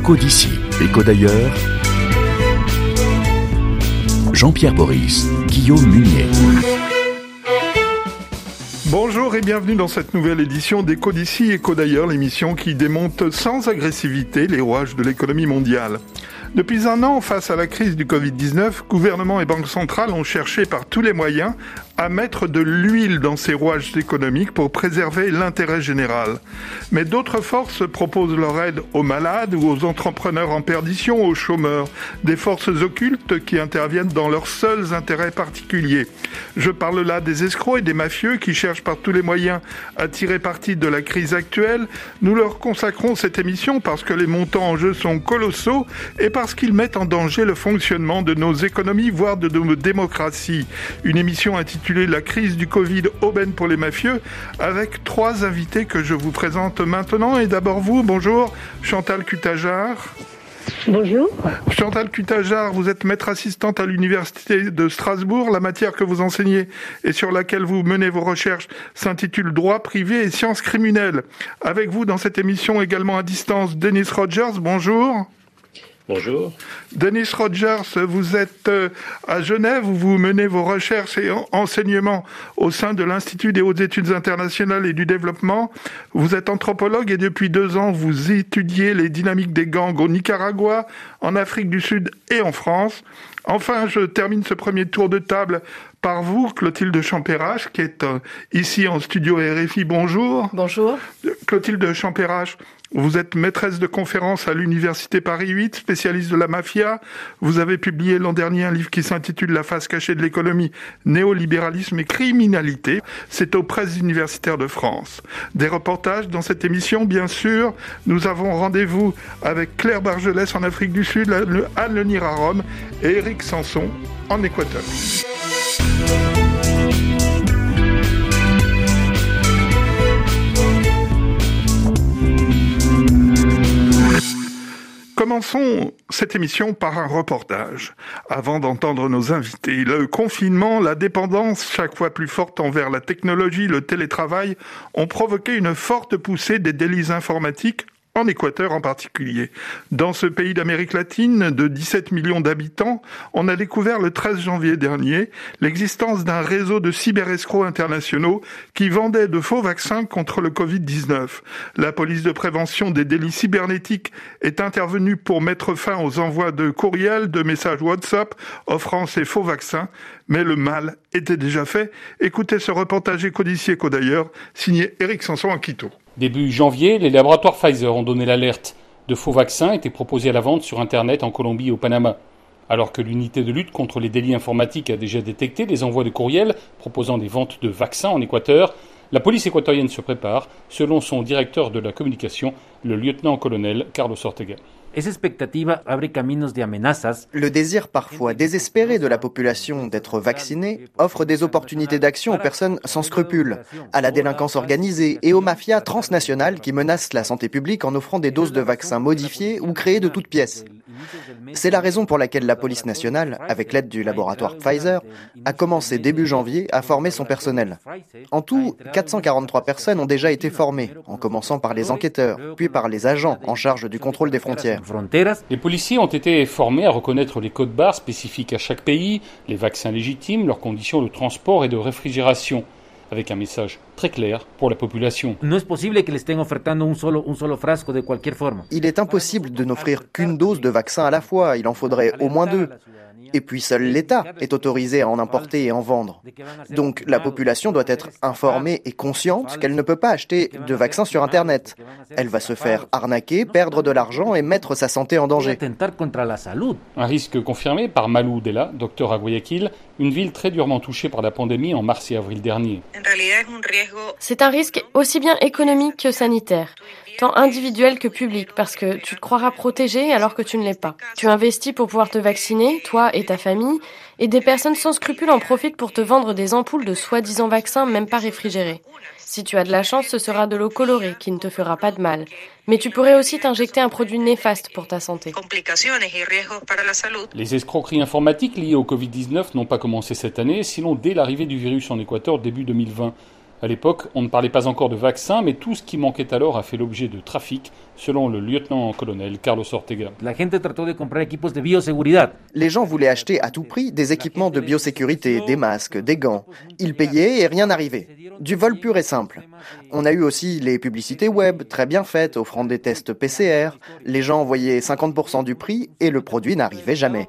Écho d'ici, écho d'ailleurs. Jean-Pierre Boris, Guillaume Munier. Bonjour et bienvenue dans cette nouvelle édition d'Écho d'ici, écho d'ailleurs, l'émission qui démonte sans agressivité les rouages de l'économie mondiale. Depuis un an, face à la crise du Covid-19, gouvernements et banques centrales ont cherché par tous les moyens à mettre de l'huile dans ces rouages économiques pour préserver l'intérêt général. Mais d'autres forces proposent leur aide aux malades ou aux entrepreneurs en perdition, aux chômeurs, des forces occultes qui interviennent dans leurs seuls intérêts particuliers. Je parle là des escrocs et des mafieux qui cherchent par tous les moyens à tirer parti de la crise actuelle. Nous leur consacrons cette émission parce que les montants en jeu sont colossaux et parce qu'ils mettent en danger le fonctionnement de nos économies, voire de nos démocraties. Une émission intitulée La crise du Covid, aubaine pour les mafieux, avec trois invités que je vous présente maintenant. Et d'abord vous, bonjour, Chantal Cutajar. Bonjour. Chantal Cutajar, vous êtes maître assistante à l'Université de Strasbourg. La matière que vous enseignez et sur laquelle vous menez vos recherches s'intitule Droit privé et sciences criminelles. Avec vous dans cette émission également à distance, Dennis Rogers, bonjour. Bonjour. Dennis Rogers, vous êtes à Genève où vous menez vos recherches et enseignements au sein de l'Institut des hautes études internationales et du développement. Vous êtes anthropologue et depuis 2 ans, vous étudiez les dynamiques des gangs au Nicaragua, en Afrique du Sud et en France. Enfin, je termine ce premier tour de table par vous, Clotilde Champérache, qui est ici en studio RFI. Bonjour. Bonjour. Clotilde Champérache, vous êtes maîtresse de conférence à l'Université Paris 8, spécialiste de la mafia. Vous avez publié l'an dernier un livre qui s'intitule La face cachée de l'économie, néolibéralisme et criminalité. C'est aux presses universitaires de France. Des reportages dans cette émission, bien sûr. Nous avons rendez-vous avec Claire Bargelès en Afrique du Sud, Anne Lenir à Rome et Éric Sanson en Équateur. Commençons cette émission par un reportage. Avant d'entendre nos invités, le confinement, la dépendance chaque fois plus forte envers la technologie, le télétravail ont provoqué une forte poussée des délits informatiques en Équateur en particulier. Dans ce pays d'Amérique latine de 17 millions d'habitants, on a découvert le 13 janvier dernier l'existence d'un réseau de cyberescrocs internationaux qui vendaient de faux vaccins contre le Covid-19. La police de prévention des délits cybernétiques est intervenue pour mettre fin aux envois de courriels, de messages WhatsApp offrant ces faux vaccins, mais le mal était déjà fait. Écoutez ce reportage Écho d'ici, écho d'ailleurs, signé Éric Sanson à Quito. Début janvier, les laboratoires Pfizer ont donné l'alerte. De faux vaccins étaient proposés à la vente sur Internet en Colombie et au Panama. Alors que l'unité de lutte contre les délits informatiques a déjà détecté des envois de courriels proposant des ventes de vaccins en Équateur, la police équatorienne se prépare, selon son directeur de la communication, le lieutenant-colonel Carlos Ortega. Le désir parfois désespéré de la population d'être vaccinée offre des opportunités d'action aux personnes sans scrupules, à la délinquance organisée et aux mafias transnationales qui menacent la santé publique en offrant des doses de vaccins modifiées ou créées de toutes pièces. C'est la raison pour laquelle la police nationale, avec l'aide du laboratoire Pfizer, a commencé début janvier à former son personnel. En tout, 443 personnes ont déjà été formées, en commençant par les enquêteurs, puis par les agents en charge du contrôle des frontières. Les policiers ont été formés à reconnaître les codes barres spécifiques à chaque pays, les vaccins légitimes, leurs conditions de transport et de réfrigération, avec un message très clair pour la population. Il est impossible de n'offrir qu'une dose de vaccin à la fois, il en faudrait au moins 2. Et puis seul l'État est autorisé à en importer et en vendre. Donc la population doit être informée et consciente qu'elle ne peut pas acheter de vaccins sur Internet. Elle va se faire arnaquer, perdre de l'argent et mettre sa santé en danger. Un risque confirmé par Malou Della, docteur à Guayaquil, une ville très durement touchée par la pandémie en mars et avril dernier. C'est un risque aussi bien économique que sanitaire, tant individuel que public, parce que tu te croiras protégé alors que tu ne l'es pas. Tu investis pour pouvoir te vacciner, toi et ta famille, et des personnes sans scrupules en profitent pour te vendre des ampoules de soi-disant vaccins même pas réfrigérés. Si tu as de la chance, ce sera de l'eau colorée qui ne te fera pas de mal. Mais tu pourrais aussi t'injecter un produit néfaste pour ta santé. Les escroqueries informatiques liées au Covid-19 n'ont pas commencé cette année, sinon dès l'arrivée du virus en Équateur début 2020. À l'époque, on ne parlait pas encore de vaccins, mais tout ce qui manquait alors a fait l'objet de trafic, selon le lieutenant-colonel Carlos Ortega. Les gens voulaient acheter à tout prix des équipements de biosécurité, des masques, des gants. Ils payaient et rien n'arrivait. Du vol pur et simple. On a eu aussi les publicités web, très bien faites, offrant des tests PCR. Les gens envoyaient 50% du prix et le produit n'arrivait jamais.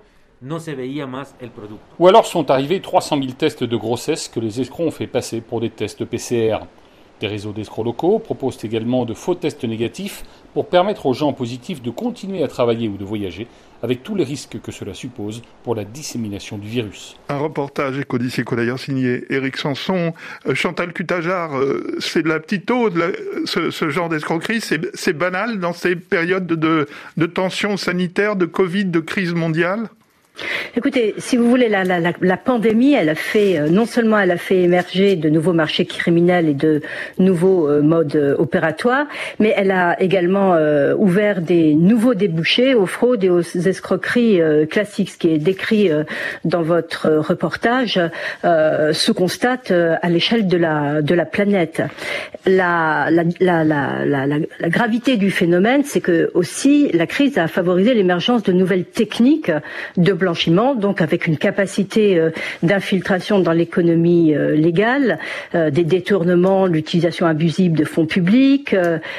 Ou alors sont arrivés 300 000 tests de grossesse que les escrocs ont fait passer pour des tests PCR. Des réseaux d'escrocs locaux proposent également de faux tests négatifs pour permettre aux gens positifs de continuer à travailler ou de voyager, avec tous les risques que cela suppose pour la dissémination du virus. Un reportage Éco-d'ici Éco-d'ailleurs signé Éric Sanson. Chantal Cutajar, c'est de la petite eau, ce genre d'escroquerie, c'est banal dans ces périodes de tensions sanitaires, de Covid, de crise mondiale? Écoutez, si vous voulez, la pandémie, elle a fait émerger de nouveaux marchés criminels et de nouveaux modes opératoires, mais elle a également ouvert des nouveaux débouchés aux fraudes et aux escroqueries classiques. Ce qui est décrit dans votre reportage se constate à l'échelle de la planète. La gravité du phénomène, c'est que aussi la crise a favorisé l'émergence de nouvelles techniques de blanchiment, donc avec une capacité d'infiltration dans l'économie légale, des détournements, l'utilisation abusive de fonds publics.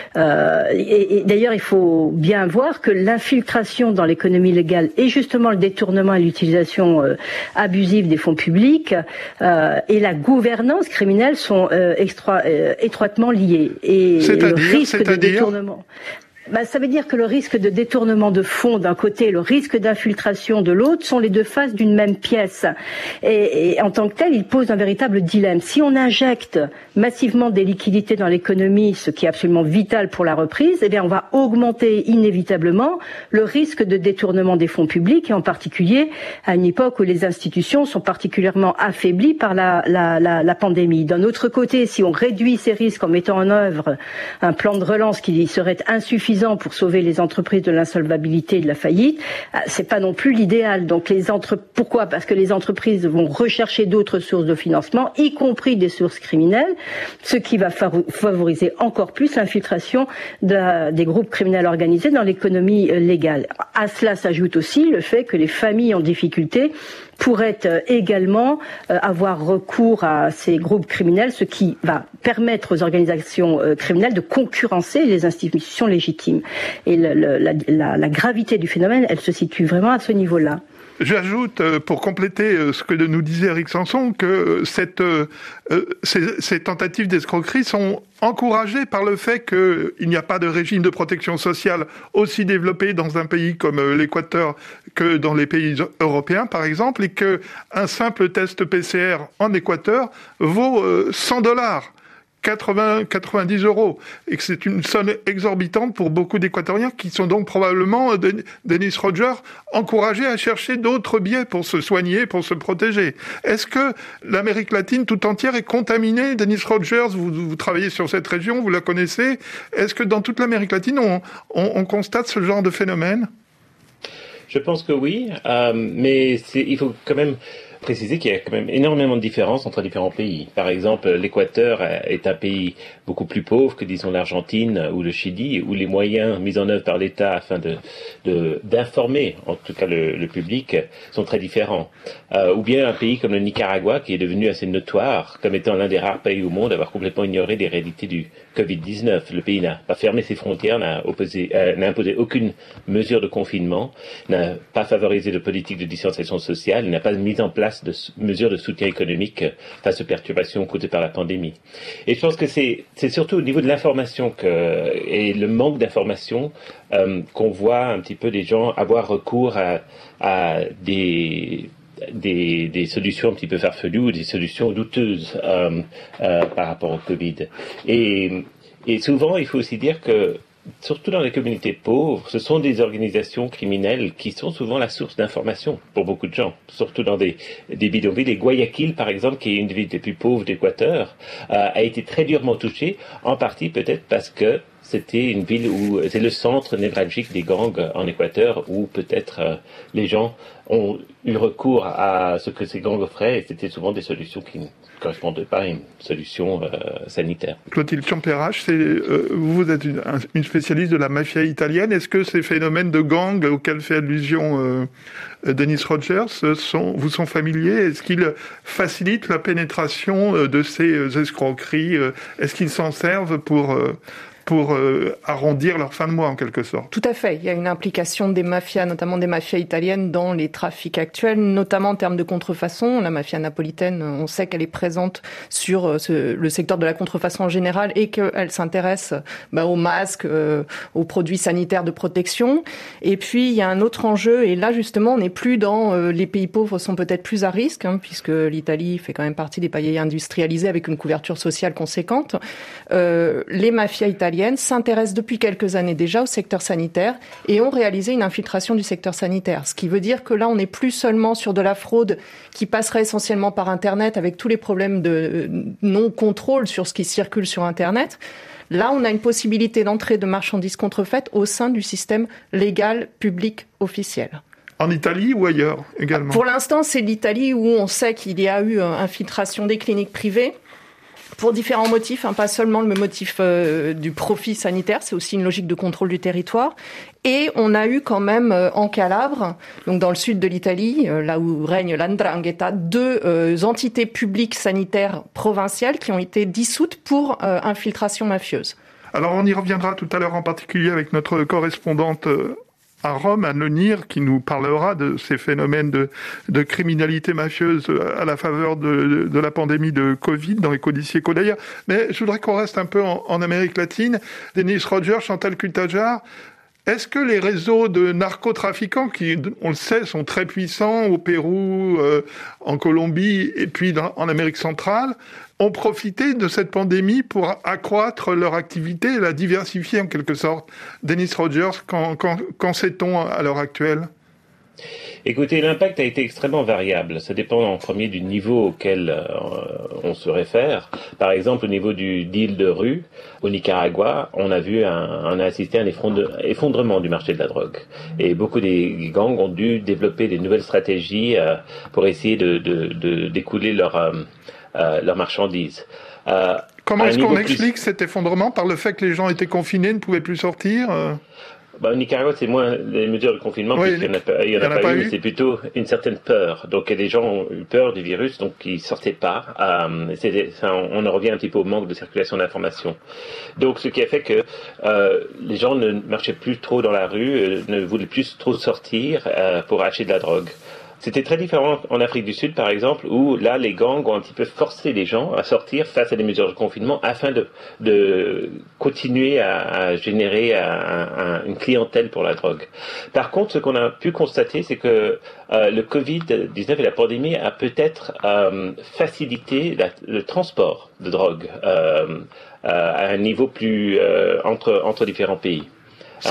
Et d'ailleurs, il faut bien voir que l'infiltration dans l'économie légale et justement le détournement et l'utilisation abusive des fonds publics et la gouvernance criminelle sont étroitement liés. Et le risque de détournement... ça veut dire que le risque de détournement de fonds d'un côté et le risque d'infiltration de l'autre sont les deux faces d'une même pièce. Et en tant que tel, il pose un véritable dilemme. Si on injecte massivement des liquidités dans l'économie, ce qui est absolument vital pour la reprise, eh bien on va augmenter inévitablement le risque de détournement des fonds publics, et en particulier à une époque où les institutions sont particulièrement affaiblies par la pandémie. D'un autre côté, si on réduit ces risques en mettant en œuvre un plan de relance qui serait insuffisant pour sauver les entreprises de l'insolvabilité et de la faillite, c'est pas non plus l'idéal. Donc pourquoi ? Parce que les entreprises vont rechercher d'autres sources de financement, y compris des sources criminelles, ce qui va favoriser encore plus l'infiltration des groupes criminels organisés dans l'économie légale. À cela s'ajoute aussi le fait que les familles en difficulté pourraient également avoir recours à ces groupes criminels, ce qui va permettre aux organisations criminelles de concurrencer les institutions légitimes. Et la gravité du phénomène, elle se situe vraiment à ce niveau-là. J'ajoute, pour compléter ce que nous disait Éric Sanson, que ces tentatives d'escroquerie sont encouragées par le fait qu'il n'y a pas de régime de protection sociale aussi développé dans un pays comme l'Équateur que dans les pays européens, par exemple, et qu'un simple test PCR en Équateur vaut $100. 90 €, et que c'est une somme exorbitante pour beaucoup d'Équatoriens qui sont donc probablement, Dennis Rodger, encouragés à chercher d'autres biais pour se soigner, pour se protéger. Est-ce que l'Amérique latine tout entière est contaminée? Dennis Rodgers, vous travaillez sur cette région, vous la connaissez. Est-ce que dans toute l'Amérique latine, on constate ce genre de phénomène? Je pense que oui, mais il faut quand même préciser qu'il y a quand même énormément de différences entre différents pays. Par exemple, l'Équateur est un pays beaucoup plus pauvre que, disons, l'Argentine ou le Chili, où les moyens mis en œuvre par l'État afin d'informer, en tout cas le public, sont très différents. Ou bien un pays comme le Nicaragua, qui est devenu assez notoire comme étant l'un des rares pays au monde à avoir complètement ignoré les réalités du Covid-19. Le pays n'a pas fermé ses frontières, n'a imposé aucune mesure de confinement, n'a pas favorisé de politique de distanciation sociale, n'a pas mis en place de mesures de soutien économique face aux perturbations causées par la pandémie. Et je pense que c'est surtout au niveau de l'information et le manque d'information qu'on voit un petit peu les gens avoir recours à des solutions un petit peu farfelues ou des solutions douteuses par rapport au Covid. Et souvent, il faut aussi dire que surtout dans les communautés pauvres, ce sont des organisations criminelles qui sont souvent la source d'information pour beaucoup de gens, surtout dans des bidonvilles. Et Guayaquil, par exemple, qui est une des villes les plus pauvres d'Équateur, a été très durement touchée, en partie peut-être parce que c'était une ville où c'est le centre névralgique des gangs en Équateur, où peut-être les gens ont eu recours à ce que ces gangs offraient, et c'était souvent des solutions qui ne correspondaient pas à une solution sanitaire. Clotilde Champérache, vous êtes une spécialiste de la mafia italienne. Est-ce que ces phénomènes de gangs auxquels fait allusion Dennis Rogers vous sont familiers? Est-ce qu'ils facilitent la pénétration de ces escroqueries? Est-ce qu'ils s'en servent pour arrondir leur fin de mois, en quelque sorte? Tout à fait. Il y a une implication des mafias, notamment des mafias italiennes, dans les trafics actuels, notamment en termes de contrefaçon. La mafia napolitaine, on sait qu'elle est présente sur le secteur de la contrefaçon en général et qu'elle s'intéresse aux masques, aux produits sanitaires de protection. Et puis, il y a un autre enjeu, et là, justement, on n'est plus dans les pays pauvres sont peut-être plus à risque, puisque l'Italie fait quand même partie des pays industrialisés avec une couverture sociale conséquente. Les mafias italiennes s'intéressent depuis quelques années déjà au secteur sanitaire et ont réalisé une infiltration du secteur sanitaire. Ce qui veut dire que là, on n'est plus seulement sur de la fraude qui passerait essentiellement par Internet avec tous les problèmes de non-contrôle sur ce qui circule sur Internet. Là, on a une possibilité d'entrée de marchandises contrefaites au sein du système légal, public, officiel. En Italie ou ailleurs également? Pour l'instant, c'est l'Italie où on sait qu'il y a eu infiltration des cliniques privées. Pour différents motifs, pas seulement le motif du profit sanitaire, c'est aussi une logique de contrôle du territoire. Et on a eu quand même en Calabre, donc dans le sud de l'Italie, là où règne l'Andrangheta, 2 entités publiques sanitaires provinciales qui ont été dissoutes pour infiltration mafieuse. Alors on y reviendra tout à l'heure, en particulier avec notre correspondante à Rome, Anne Lenir, qui nous parlera de ces phénomènes de criminalité mafieuse à la faveur de la pandémie de Covid dans les codiciers Kodaya. Mais je voudrais qu'on reste un peu en Amérique latine. Dennis Rogers, Chantal Cutajar, est-ce que les réseaux de narcotrafiquants, qui, on le sait, sont très puissants au Pérou, en Colombie et puis en Amérique centrale, ont profité de cette pandémie pour accroître leur activité et la diversifier en quelque sorte? Dennis Rogers, qu'en sait-on à l'heure actuelle? Écoutez, l'impact a été extrêmement variable. Ça dépend en premier du niveau auquel on se réfère. Par exemple, au niveau du deal de rue, au Nicaragua, on a assisté à un effondrement du marché de la drogue. Et beaucoup des gangs ont dû développer des nouvelles stratégies pour essayer de découler leur marchandises. Comment est-ce qu'on explique cet effondrement? Par le fait que les gens étaient confinés, ne pouvaient plus sortir? Au Nicaragua, c'est moins les mesures de confinement, puisqu'il n'y en a pas eu, mais c'est plutôt une certaine peur. Donc, les gens ont eu peur du virus, donc ils sortaient pas. On en revient un petit peu au manque de circulation d'informations. Donc, ce qui a fait que les gens ne marchaient plus trop dans la rue, ne voulaient plus trop sortir pour acheter de la drogue. C'était très différent en Afrique du Sud, par exemple, où là, les gangs ont un petit peu forcé les gens à sortir face à des mesures de confinement afin de continuer à générer une clientèle pour la drogue. Par contre, ce qu'on a pu constater, c'est que le Covid-19 et la pandémie a peut-être facilité le transport de drogue à un niveau plus entre différents pays. C'est-à-dire ?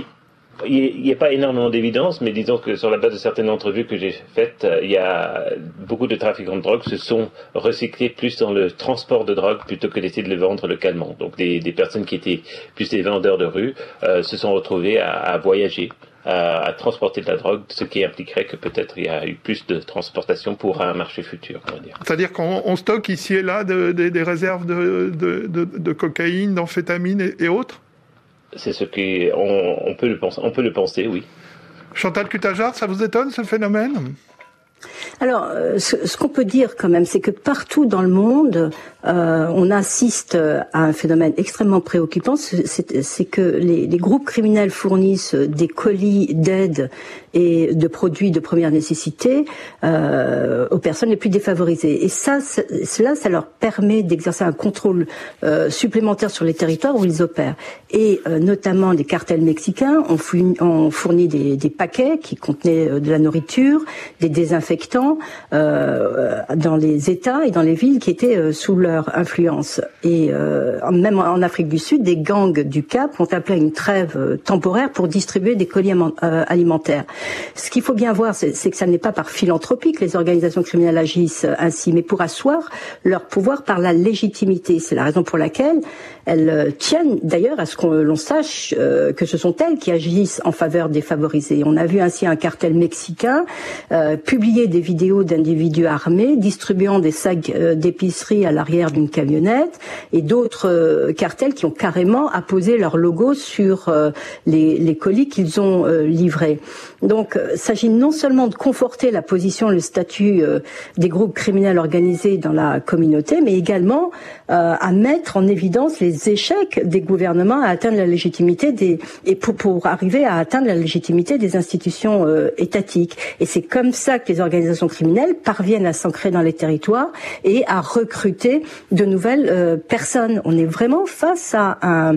Il n'y a pas énormément d'évidence, mais disons que sur la base de certaines entrevues que j'ai faites, il y a beaucoup de trafiquants de drogue se sont recyclés plus dans le transport de drogue plutôt que d'essayer de le vendre localement. Donc des personnes qui étaient plus des vendeurs de rue se sont retrouvées à voyager, à transporter de la drogue, ce qui impliquerait que peut-être il y a eu plus de transportation pour un marché futur, on va dire. C'est-à-dire qu'on stocke ici et là des réserves de cocaïne, d'amphétamine et autres? C'est ce qu'on peut le penser, oui. Chantal Cutajar, ça vous étonne ce phénomène? Alors, ce qu'on peut dire quand même, c'est que partout dans le monde, on assiste à un phénomène extrêmement préoccupant, c'est que les groupes criminels fournissent des colis d'aide et de produits de première nécessité aux personnes les plus défavorisées. Et ça leur permet d'exercer un contrôle supplémentaire sur les territoires où ils opèrent. Et notamment les cartels mexicains ont fourni des paquets qui contenaient de la nourriture, des désinfectants dans les États et dans les villes qui étaient sous leur influence. Et même en Afrique du Sud, des gangs du Cap ont appelé à une trêve temporaire pour distribuer des colis alimentaires. Ce qu'il faut bien voir, c'est que ça n'est pas par philanthropie que les organisations criminelles agissent ainsi, mais pour asseoir leur pouvoir par la légitimité. C'est la raison pour laquelle elles tiennent d'ailleurs à ce qu'on l'on sache que ce sont elles qui agissent en faveur des favorisés. On a vu ainsi un cartel mexicain publier des vidéos d'individus armés distribuant des sacs d'épicerie à l'arrière d'une camionnette, et d'autres cartels qui ont carrément apposé leur logo sur les colis qu'ils ont livrés. Donc, il s'agit non seulement de conforter la position, le statut des groupes criminels organisés dans la communauté, mais également à mettre en évidence les échecs des gouvernements à atteindre la légitimité pour arriver à atteindre la légitimité des institutions étatiques. Et c'est comme ça que les organisations criminelles parviennent à s'ancrer dans les territoires et à recruter de nouvelles personnes. On est vraiment face à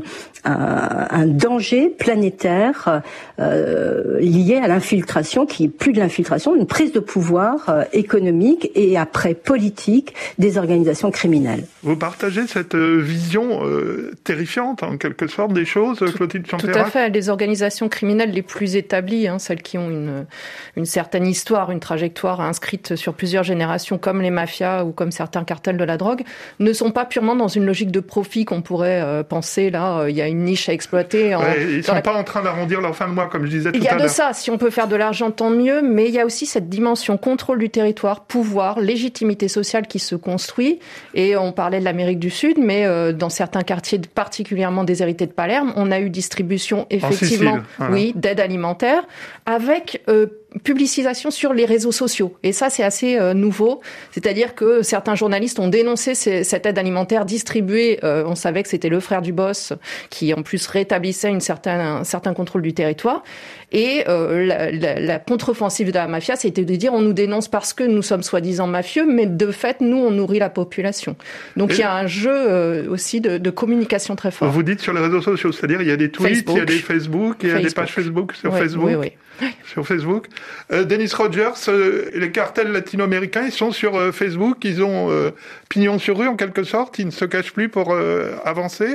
un danger planétaire lié à l'infiltration, qui est plus de l'infiltration, une prise de pouvoir économique et après politique des organisations criminelles. Vous partagez cette vision terrifiante, en quelque sorte, des choses, Clotilde Champérac ? Tout à fait. Les organisations criminelles les plus établies, celles qui ont une certaine histoire, une trajectoire inscrite sur plusieurs générations, comme les mafias ou comme certains cartels de la drogue, ne sont pas purement dans une logique de profit qu'on pourrait penser, là, il y a une niche à exploiter. Ils ne sont pas en train d'arrondir leur fin de mois, comme je disais tout à l'heure. Il y a de ça, si on peut faire de l'argent, tant mieux, mais il y a aussi cette dimension contrôle du territoire, pouvoir, légitimité sociale qui se construit. Et on parlait de l'Amérique du Sud, mais dans certains quartiers particulièrement déshérités de Palerme, on a eu distribution effectivement, d'aide alimentaire, avec publicisation sur les réseaux sociaux. Et ça, c'est assez nouveau. C'est-à-dire que certains journalistes ont dénoncé cette aide alimentaire distribuée. On savait que c'était le frère du boss qui, en plus, rétablissait un certain contrôle du territoire. Et la contre-offensive de la mafia, c'était de dire on nous dénonce parce que nous sommes soi-disant mafieux, mais de fait, nous, on nourrit la population. Donc, il y a un jeu aussi de communication très fort. Vous dites sur les réseaux sociaux, c'est-à-dire il y a des tweets, Facebook. Il y a des Facebook, il y a des pages Facebook sur Facebook. Oui. Sur Facebook. Dennis Rogers, les cartels latino-américains, ils sont sur Facebook, ils ont pignon sur rue en quelque sorte, ils ne se cachent plus pour avancer.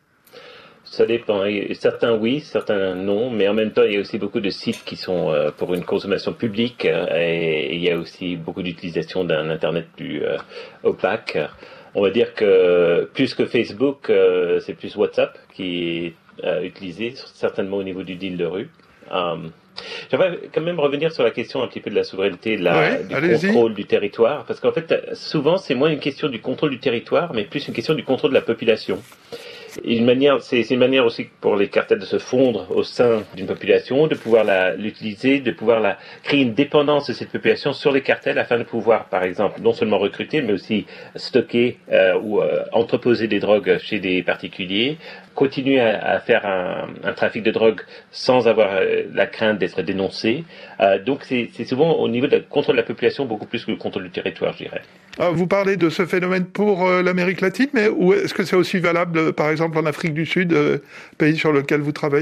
Ça dépend. Certains oui, certains non, mais en même temps, il y a aussi beaucoup de sites qui sont pour une consommation publique et il y a aussi beaucoup d'utilisation d'un Internet plus opaque. On va dire que plus que Facebook, c'est plus WhatsApp qui est utilisé, certainement au niveau du deal de rue. J'aimerais quand même revenir sur la question un petit peu de la souveraineté, du contrôle du territoire, parce qu'en fait, souvent, c'est moins une question du contrôle du territoire, mais plus une question du contrôle de la population. Et c'est une manière aussi pour les cartels de se fondre au sein d'une population, de pouvoir l'utiliser, de pouvoir créer une dépendance de cette population sur les cartels afin de pouvoir, par exemple, non seulement recruter, mais aussi stocker ou entreposer des drogues chez des particuliers, continuer à faire un trafic de drogue sans avoir la crainte d'être dénoncé. Donc c'est souvent au niveau du contrôle de la population beaucoup plus que le contrôle du territoire, je dirais. Vous parlez de ce phénomène pour l'Amérique latine, mais est-ce que c'est aussi valable, par exemple, en Afrique du Sud, pays sur lequel vous travaillez ?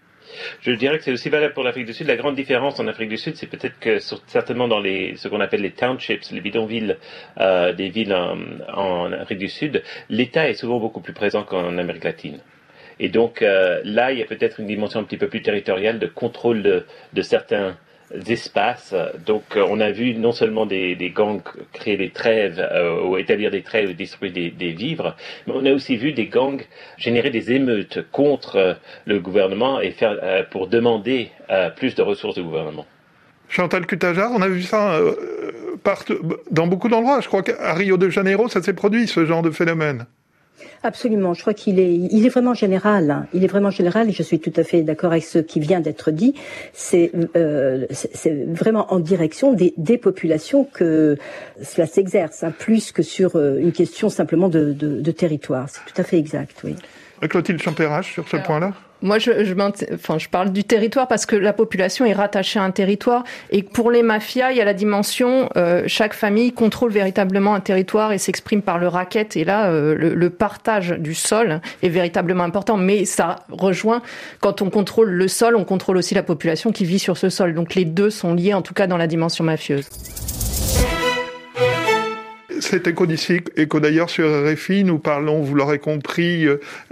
Je dirais que c'est aussi valable pour l'Afrique du Sud. La grande différence en Afrique du Sud, c'est peut-être que certainement dans ce qu'on appelle les townships, les bidonvilles des villes en Afrique du Sud, l'État est souvent beaucoup plus présent qu'en Amérique latine. Et donc là, il y a peut-être une dimension un petit peu plus territoriale de contrôle de certains espaces. Donc on a vu non seulement des gangs créer des trêves ou établir des trêves ou distribuer des vivres, mais on a aussi vu des gangs générer des émeutes contre le gouvernement et pour demander plus de ressources du gouvernement. Chantal Cutajar, on a vu ça dans beaucoup d'endroits. Je crois qu'à Rio de Janeiro, ça s'est produit, ce genre de phénomène. Absolument. Je crois qu'il est vraiment général. Il est vraiment général et je suis tout à fait d'accord avec ce qui vient d'être dit. C'est vraiment en direction des populations que cela s'exerce, plus que sur une question simplement de territoire. C'est tout à fait exact, oui. Clotilde Champérac, sur ce point-là. Moi, je parle du territoire parce que la population est rattachée à un territoire et pour les mafias, il y a la dimension chaque famille contrôle véritablement un territoire et s'exprime par le racket. Et là, le partage du sol est véritablement important. Mais ça rejoint, quand on contrôle le sol, on contrôle aussi la population qui vit sur ce sol. Donc les deux sont liés, en tout cas dans la dimension mafieuse. C'est Éco-d'ici, Éco d'ailleurs sur RFI. Nous parlons, vous l'aurez compris,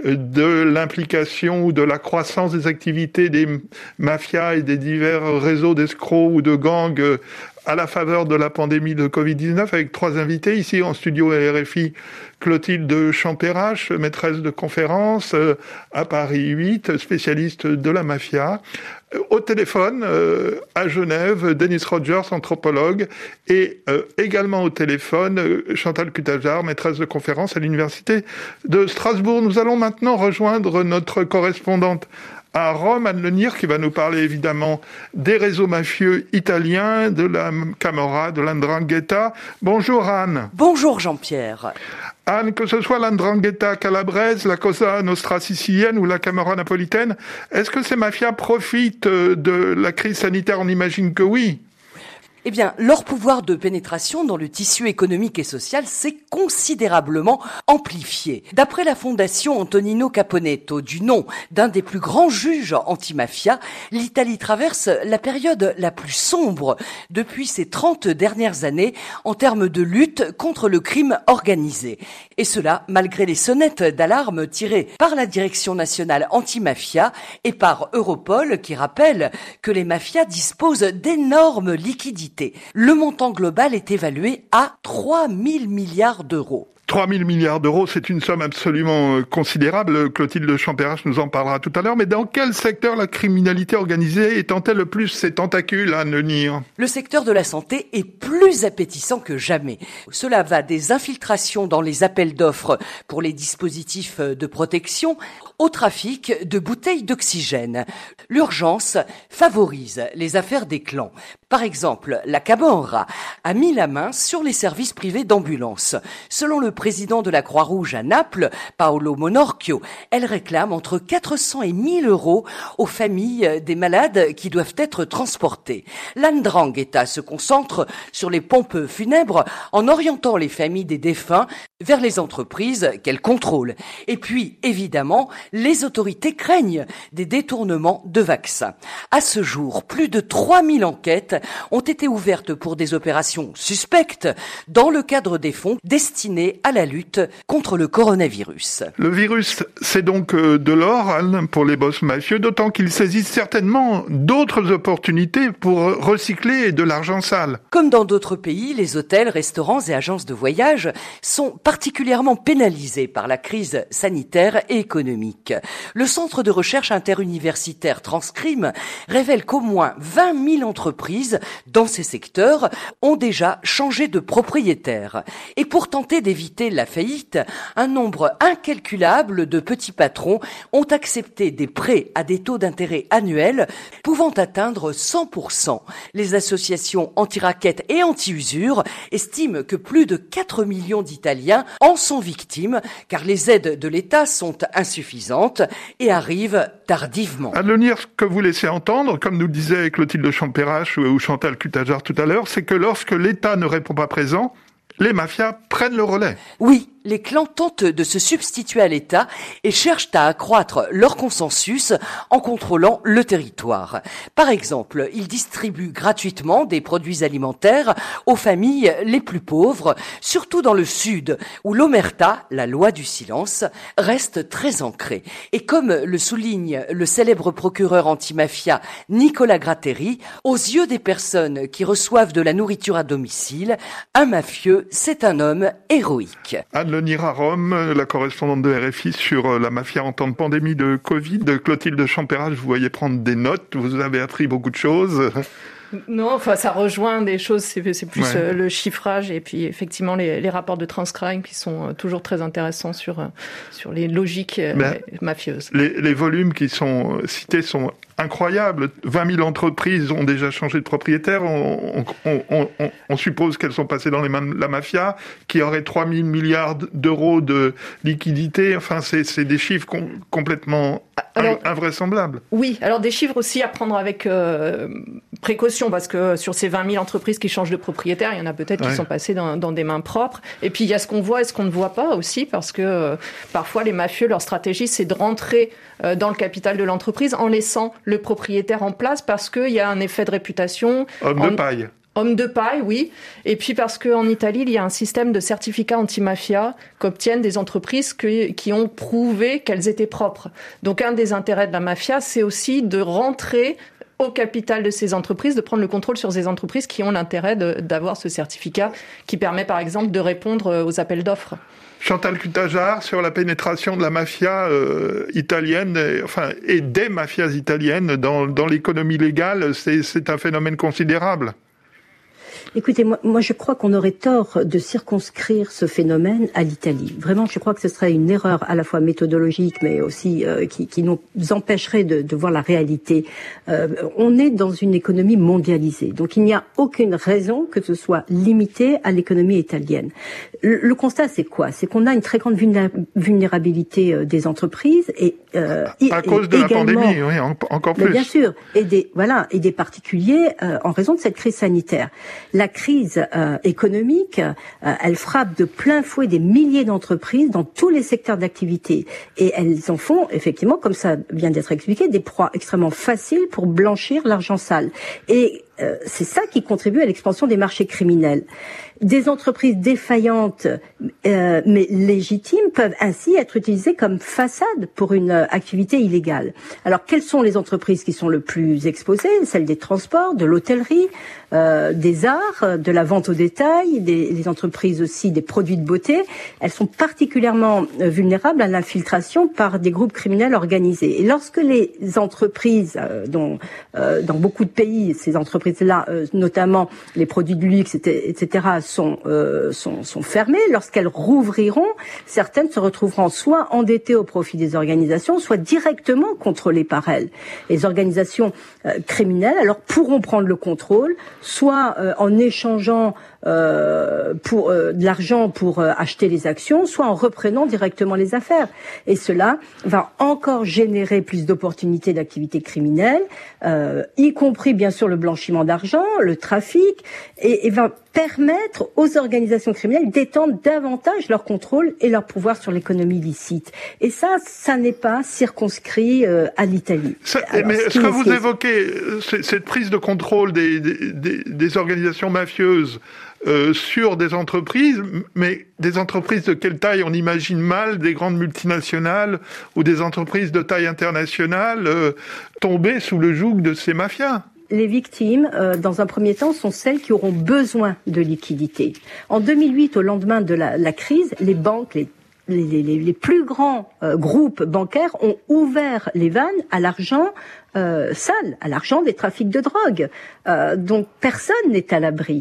de l'implication ou de la croissance des activités des mafias et des divers réseaux d'escrocs ou de gangs à la faveur de la pandémie de Covid-19, avec 3 invités ici en studio à RFI. Clotilde Champérache, maîtresse de conférence à Paris 8, spécialiste de la mafia. Au téléphone, à Genève, Dennis Rogers, anthropologue, et également au téléphone, Chantal Cutajar, maîtresse de conférence à l'Université de Strasbourg. Nous allons maintenant rejoindre notre correspondante à Rome, Anne Lenir, qui va nous parler évidemment des réseaux mafieux italiens, de la Camorra, de l'Ndrangheta. Bonjour Anne. Bonjour Jean-Pierre. Anne, que ce soit l'Ndrangheta calabraise, la Cosa Nostra sicilienne ou la Camorra napolitaine, est-ce que ces mafias profitent de la crise sanitaire? On imagine que oui. Eh bien, leur pouvoir de pénétration dans le tissu économique et social s'est considérablement amplifié. D'après la fondation Antonino Caponetto, du nom d'un des plus grands juges anti-mafia, l'Italie traverse la période la plus sombre depuis ces 30 dernières années en termes de lutte contre le crime organisé. Et cela malgré les sonnettes d'alarme tirées par la Direction nationale anti-mafia et par Europol qui rappelle que les mafias disposent d'énormes liquidités. Le montant global est évalué à 3 000 milliards d'euros. 3 000 milliards d'euros, c'est une somme absolument considérable. Clotilde Champérache nous en parlera tout à l'heure. Mais dans quel secteur la criminalité organisée étend-elle le plus ses tentacules, Anne Lenir? Le secteur de la santé est plus appétissant que jamais. Cela va des infiltrations dans les appels d'offres pour les dispositifs de protection au trafic de bouteilles d'oxygène. L'urgence favorise les affaires des clans. Par exemple, la Camorra a mis la main sur les services privés d'ambulance. Selon le président de la Croix-Rouge à Naples, Paolo Monorchio, elle réclame entre 400 et 1 000 euros aux familles des malades qui doivent être transportés. L'Ndrangheta se concentre sur les pompes funèbres en orientant les familles des défunts vers les entreprises qu'elle contrôle. Et puis, évidemment, les autorités craignent des détournements de vaccins. À ce jour, plus de 3000 enquêtes ont été ouvertes pour des opérations suspectes dans le cadre des fonds destinés à la lutte contre le coronavirus. Le virus, c'est donc de l'or, Anne, pour les boss mafieux, d'autant qu'ils saisissent certainement d'autres opportunités pour recycler de l'argent sale. Comme dans d'autres pays, les hôtels, restaurants et agences de voyage sont particulièrement pénalisés par la crise sanitaire et économique. Le centre de recherche interuniversitaire Transcrime révèle qu'au moins 20 000 entreprises dans ces secteurs ont déjà changé de propriétaire. Et pour tenter d'éviter la faillite, un nombre incalculable de petits patrons ont accepté des prêts à des taux d'intérêt annuels pouvant atteindre 100%. Les associations anti-raquettes et anti-usure estiment que plus de 4 millions d'Italiens en sont victimes car les aides de l'État sont insuffisantes et arrivent tardivement. À Lenir, ce que vous laissez entendre, comme nous disait Clotilde Champérache ou Chantal Cutajar tout à l'heure, c'est que lorsque l'État ne répond pas présent, les mafias prennent le relais. Oui, les clans tentent de se substituer à l'État et cherchent à accroître leur consensus en contrôlant le territoire. Par exemple, ils distribuent gratuitement des produits alimentaires aux familles les plus pauvres, surtout dans le sud, où l'omerta, la loi du silence, reste très ancrée. Et comme le souligne le célèbre procureur anti-mafia Nicola Gratteri, aux yeux des personnes qui reçoivent de la nourriture à domicile, un mafieux, c'est un homme héroïque. Anne Lenir à Rome, la correspondante de RFI sur la mafia en temps de pandémie de Covid. Clotilde Champérache, vous voyez prendre des notes, vous avez appris beaucoup de choses. Non, enfin, ça rejoint des choses, c'est plus le chiffrage et puis effectivement les rapports de Transcrime qui sont toujours très intéressants sur les logiques mafieuses. Les volumes qui sont cités sont incroyables. 20 000 entreprises ont déjà changé de propriétaire. On suppose qu'elles sont passées dans les mains de la mafia, qui aurait 3 000 milliards d'euros de liquidités. Enfin, c'est des chiffres complètement invraisemblables. Oui, alors des chiffres aussi à prendre avec précaution, parce que sur ces 20 000 entreprises qui changent de propriétaire, il y en a peut-être qui sont passées dans des mains propres. Et puis il y a ce qu'on voit et ce qu'on ne voit pas aussi, parce que parfois les mafieux, leur stratégie, c'est de rentrer dans le capital de l'entreprise en laissant le propriétaire en place, parce qu'il y a un effet de réputation. Homme de paille. Homme de paille, oui. Et puis parce qu'en Italie, il y a un système de certificats anti-mafia qu'obtiennent des entreprises qui ont prouvé qu'elles étaient propres. Donc un des intérêts de la mafia, c'est aussi de rentrer au capital de ces entreprises, de prendre le contrôle sur ces entreprises qui ont l'intérêt d'avoir ce certificat qui permet par exemple de répondre aux appels d'offres. Chantal Cutajar, sur la pénétration de la mafia italienne, et des mafias italiennes dans l'économie légale, c'est un phénomène considérable. Écoutez, moi je crois qu'on aurait tort de circonscrire ce phénomène à l'Italie. Vraiment, je crois que ce serait une erreur à la fois méthodologique, mais aussi qui nous empêcherait de voir la réalité. On est dans une économie mondialisée, donc il n'y a aucune raison que ce soit limité à l'économie italienne. Le constat, c'est quoi ? C'est qu'on a une très grande vulnérabilité des entreprises et à cause de la pandémie, oui, encore plus. Bien sûr, et des particuliers en raison de cette crise sanitaire. La crise économique, elle frappe de plein fouet des milliers d'entreprises dans tous les secteurs d'activité. Et elles en font, effectivement, comme ça vient d'être expliqué, des proies extrêmement faciles pour blanchir l'argent sale. Et c'est ça qui contribue à l'expansion des marchés criminels. Des entreprises défaillantes mais légitimes peuvent ainsi être utilisées comme façade pour une activité illégale. Alors, quelles sont les entreprises qui sont le plus exposées ? Celles des transports, de l'hôtellerie, des arts, de la vente au détail, des entreprises aussi des produits de beauté. Elles sont particulièrement vulnérables à l'infiltration par des groupes criminels organisés. Et lorsque les entreprises, dans beaucoup de pays, ces entreprises-là, notamment les produits de luxe, etc., sont fermées, lorsqu'elles rouvriront, certaines se retrouveront soit endettées au profit des organisations, soit directement contrôlées par elles. Les organisations criminelles, alors, pourront prendre le contrôle, soit en échangeant de l'argent pour acheter les actions, soit en reprenant directement les affaires. Et cela va encore générer plus d'opportunités d'activités criminelles, y compris bien sûr le blanchiment d'argent, le trafic, et va permettre aux organisations criminelles d'étendre davantage leur contrôle et leur pouvoir sur l'économie licite. Et ça n'est pas circonscrit à l'Italie. Mais ce que vous évoquez, cette prise de contrôle des organisations mafieuses sur des entreprises, mais des entreprises de quelle taille? On imagine mal des grandes multinationales ou des entreprises de taille internationale tomber sous le joug de ces mafias. Les victimes, dans un premier temps, sont celles qui auront besoin de liquidités. En 2008, au lendemain de la crise, les banques, les plus grands groupes bancaires ont ouvert les vannes à l'argent sale, à l'argent des trafics de drogue. Donc personne n'est à l'abri.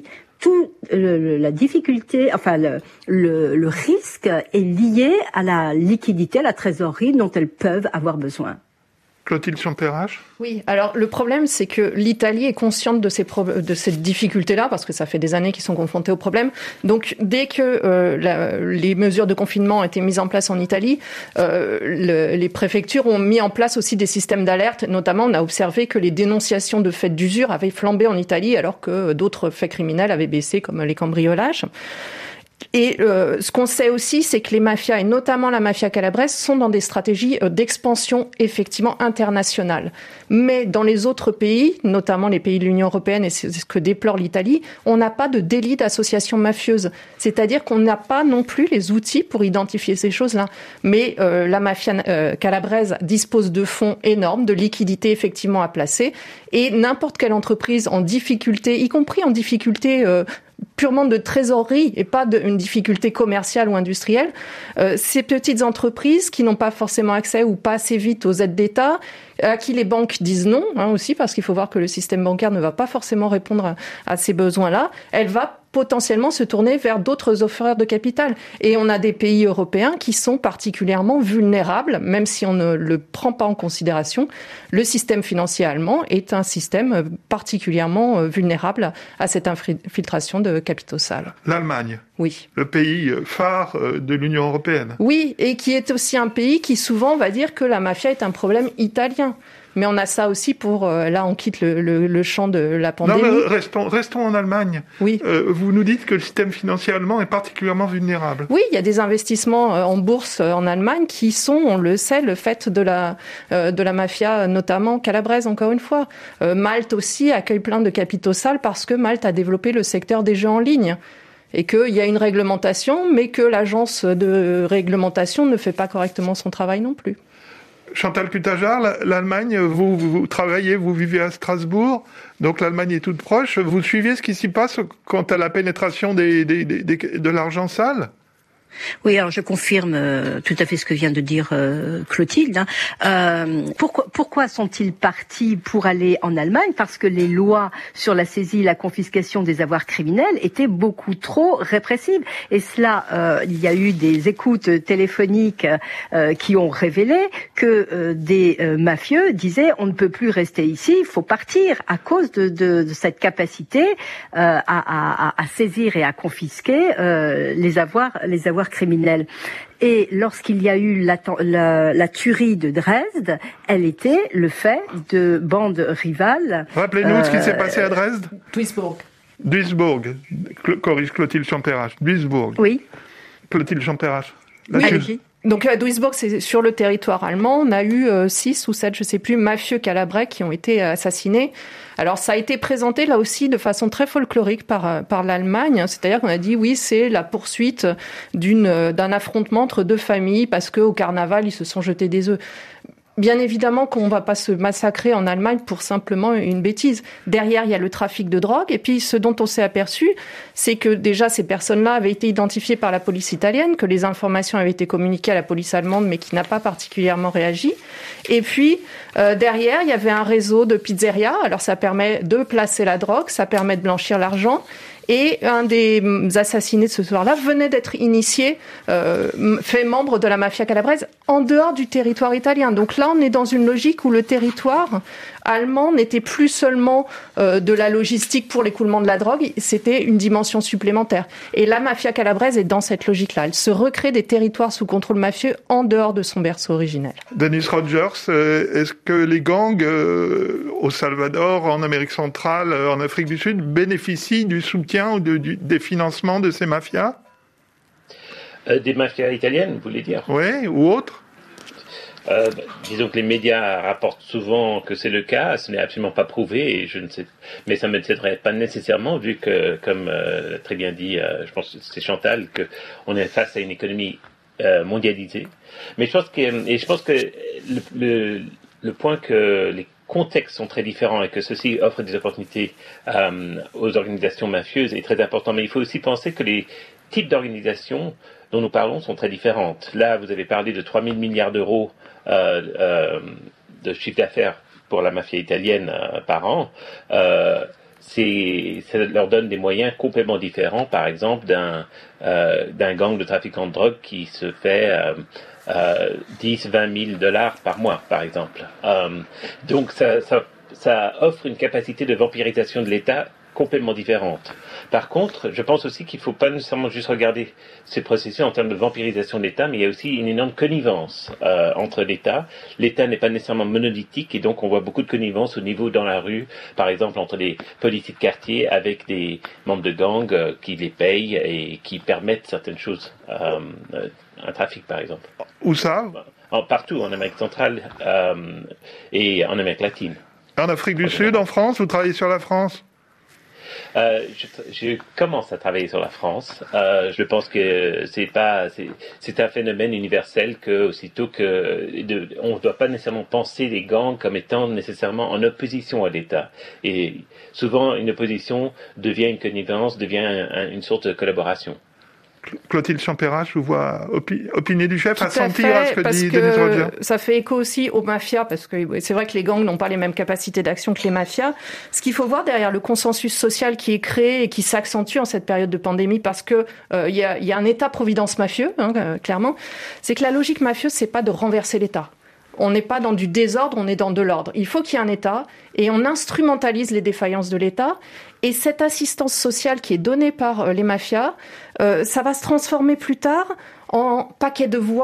La difficulté, le risque est lié à la liquidité, à la trésorerie dont elles peuvent avoir besoin. Clotilde Champérache ? Oui, alors le problème, c'est que l'Italie est consciente de cette difficulté-là, parce que ça fait des années qu'ils sont confrontés au problème. Donc, dès que les mesures de confinement ont été mises en place en Italie, les préfectures ont mis en place aussi des systèmes d'alerte. Notamment, on a observé que les dénonciations de faits d'usure avaient flambé en Italie, alors que d'autres faits criminels avaient baissé, comme les cambriolages. Et ce qu'on sait aussi, c'est que les mafias, et notamment la mafia calabraise, sont dans des stratégies d'expansion effectivement internationale. Mais dans les autres pays, notamment les pays de l'Union européenne, et c'est ce que déplore l'Italie, on n'a pas de délit d'association mafieuse. C'est-à-dire qu'on n'a pas non plus les outils pour identifier ces choses-là. Mais la mafia calabraise dispose de fonds énormes, de liquidités effectivement à placer, et n'importe quelle entreprise en difficulté, y compris en difficulté purement de trésorerie et pas d'une difficulté commerciale ou industrielle, ces petites entreprises qui n'ont pas forcément accès ou pas assez vite aux aides d'État, à qui les banques disent non, aussi, parce qu'il faut voir que le système bancaire ne va pas forcément répondre à ces besoins-là, elle va potentiellement se tourner vers d'autres offreurs de capital. Et on a des pays européens qui sont particulièrement vulnérables, même si on ne le prend pas en considération. Le système financier allemand est un système particulièrement vulnérable à cette infiltration de capitaux sales. L'Allemagne. Oui. Le pays phare de l'Union européenne. Oui, et qui est aussi un pays qui souvent va dire que la mafia est un problème italien. Mais on a ça aussi pour, là on quitte le champ de la pandémie. Non, mais restons en Allemagne. Oui. Vous nous dites que le système financier allemand est particulièrement vulnérable. Oui, il y a des investissements en bourse en Allemagne qui sont, on le sait, le fait de la mafia, notamment calabraise, encore une fois. Malte aussi accueille plein de capitaux sales parce que Malte a développé le secteur des jeux en ligne. Et qu'il y a une réglementation, mais que l'agence de réglementation ne fait pas correctement son travail non plus. Chantal Cutajar, l'Allemagne, vous travaillez, vous vivez à Strasbourg, donc l'Allemagne est toute proche. Vous suivez ce qui s'y passe quant à la pénétration de l'argent sale ? Oui, alors je confirme tout à fait ce que vient de dire Clotilde. Pourquoi sont-ils partis pour aller en Allemagne ? Parce que les lois sur la saisie et la confiscation des avoirs criminels étaient beaucoup trop répressives. Et cela, il y a eu des écoutes téléphoniques qui ont révélé que des mafieux disaient on ne peut plus rester ici, il faut partir à cause de cette capacité à saisir et à confisquer les avoirs criminels. Et lorsqu'il y a eu la tuerie de Dresde, elle était le fait de bandes rivales. Rappelez-nous ce qui s'est passé à Dresde. Duisbourg. Corrige Clotilde Champérache. Duisbourg. Oui. Clotilde Champérache. Oui. Donc à Duisbourg, c'est sur le territoire allemand. On a eu 6 ou 7, je sais plus, mafieux calabrais qui ont été assassinés. Alors ça a été présenté là aussi de façon très folklorique par l'Allemagne. C'est-à-dire qu'on a dit oui, c'est la poursuite d'un affrontement entre deux familles parce que au carnaval ils se sont jetés des œufs. Bien évidemment qu'on va pas se massacrer en Allemagne pour simplement une bêtise. Derrière, il y a le trafic de drogue. Et puis, ce dont on s'est aperçu, c'est que déjà, ces personnes-là avaient été identifiées par la police italienne, que les informations avaient été communiquées à la police allemande, mais qui n'a pas particulièrement réagi. Et puis, derrière, il y avait un réseau de pizzerias. Alors, ça permet de placer la drogue, ça permet de blanchir l'argent. Et un des assassinés de ce soir-là venait d'être initié, fait membre de la mafia calabraise en dehors du territoire italien. Donc là, on est dans une logique où le territoire allemand n'était plus seulement de la logistique pour l'écoulement de la drogue, c'était une dimension supplémentaire. Et la mafia calabraise est dans cette logique-là. Elle se recrée des territoires sous contrôle mafieux en dehors de son berceau originel. Dennis Rogers, est-ce que les gangs au Salvador, en Amérique centrale, en Afrique du Sud, bénéficient du soutien ou des financements de ces mafias ? Des mafias italiennes, vous voulez dire ? Oui, ou autres ? Disons que les médias rapportent souvent que c'est le cas, ce n'est absolument pas prouvé, et je ne sais, mais ça ne me m'étonnerait pas nécessairement, vu que, comme très bien dit, je pense que c'est Chantal, que on est face à une économie mondialisée. Mais je pense que le point que les contextes sont très différents et que ceci offre des opportunités aux organisations mafieuses est très important. Mais il faut aussi penser que les types d'organisations dont nous parlons sont très différentes. Là, vous avez parlé de 3 000 milliards d'euros de chiffre d'affaires pour la mafia italienne par an. Ça leur donne des moyens complètement différents, par exemple, d'un gang de trafiquants de drogue qui se fait 10-20 000 $ par mois, par exemple. Donc ça offre une capacité de vampirisation de l'État complètement différente. Par contre, je pense aussi qu'il ne faut pas nécessairement juste regarder ces processus en termes de vampirisation de l'État, mais il y a aussi une énorme connivence entre l'État. L'État n'est pas nécessairement monolithique, et donc on voit beaucoup de connivence au niveau dans la rue, par exemple entre les policiers de quartier avec des membres de gangs qui les payent et qui permettent certaines choses, un trafic par exemple. Où ça ? Partout, en Amérique centrale et en Amérique latine. En Afrique du Sud, en France, vous travaillez sur la France ? Je commence à travailler sur la France. Je pense que c'est un phénomène universel que aussitôt on ne doit pas nécessairement penser les gangs comme étant nécessairement en opposition à l'État. Et souvent, une opposition devient une connivence, devient une sorte de collaboration. Clotilde Champérache, je vous vois opiner du chef, assentir à ce que dit Dennis Rogers. Ça fait écho aussi aux mafias, parce que c'est vrai que les gangs n'ont pas les mêmes capacités d'action que les mafias. Ce qu'il faut voir derrière le consensus social qui est créé et qui s'accentue en cette période de pandémie, parce que il y a un État-providence mafieux, clairement, c'est que la logique mafieuse, c'est pas de renverser l'État. On n'est pas dans du désordre, on est dans de l'ordre. Il faut qu'il y ait un État et on instrumentalise les défaillances de l'État. Et cette assistance sociale qui est donnée par les mafias, ça va se transformer plus tard en paquet de voix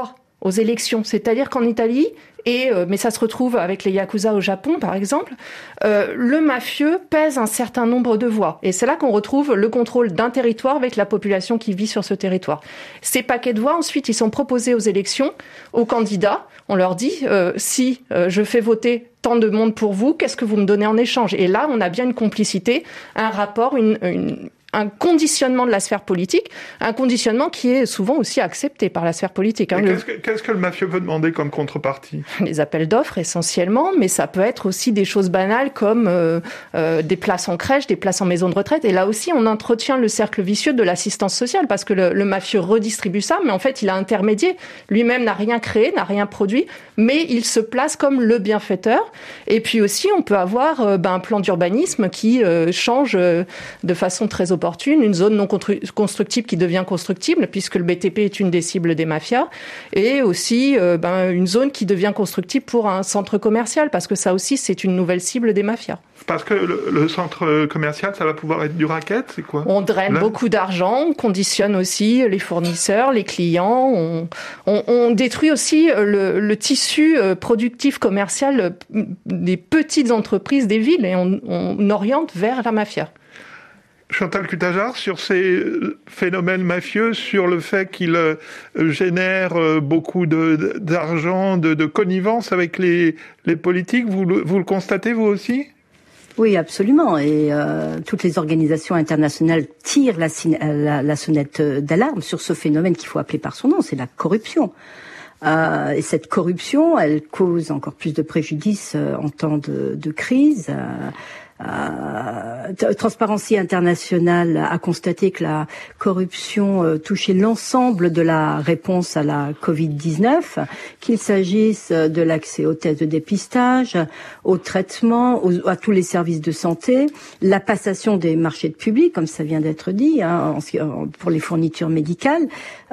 aux élections. C'est-à-dire qu'en Italie, mais ça se retrouve avec les Yakuza au Japon, par exemple, le mafieux pèse un certain nombre de voix. Et c'est là qu'on retrouve le contrôle d'un territoire avec la population qui vit sur ce territoire. Ces paquets de voix, ensuite, ils sont proposés aux élections, aux candidats. On leur dit, si je fais voter tant de monde pour vous, qu'est-ce que vous me donnez en échange ? Et là, on a bien une complicité, un rapport, un conditionnement de la sphère politique, un conditionnement qui est souvent aussi accepté par la sphère politique. Qu'est-ce que le mafieux peut demander comme contrepartie ? Les appels d'offres essentiellement, mais ça peut être aussi des choses banales comme des places en crèche, des places en maison de retraite. Et là aussi, on entretient le cercle vicieux de l'assistance sociale parce que le mafieux redistribue ça, mais en fait, il a intermédié. Lui-même n'a rien créé, n'a rien produit, mais il se place comme le bienfaiteur. Et puis aussi, on peut avoir un plan d'urbanisme qui change de façon très opportune une zone non constructible qui devient constructible, puisque le BTP est une des cibles des mafias, et aussi une zone qui devient constructible pour un centre commercial, parce que ça aussi, c'est une nouvelle cible des mafias. Parce que le centre commercial, ça va pouvoir être du racket, c'est quoi ? On draine beaucoup d'argent, on conditionne aussi les fournisseurs, les clients, on détruit aussi le tissu productif commercial des petites entreprises des villes, et on oriente vers la mafia. Chantal Cutajar, sur ces phénomènes mafieux, sur le fait qu'ils génèrent beaucoup d'argent, de connivence avec les politiques, vous le constatez vous aussi ? Oui, absolument. Et toutes les organisations internationales tirent la sonnette d'alarme sur ce phénomène qu'il faut appeler par son nom, c'est la corruption. Et cette corruption, elle cause encore plus de préjudice en temps de crise. Transparency International a constaté que la corruption touchait l'ensemble de la réponse à la Covid-19, qu'il s'agisse de l'accès aux tests de dépistage, aux traitements, à tous les services de santé, la passation des marchés de public, comme ça vient d'être dit, pour les fournitures médicales.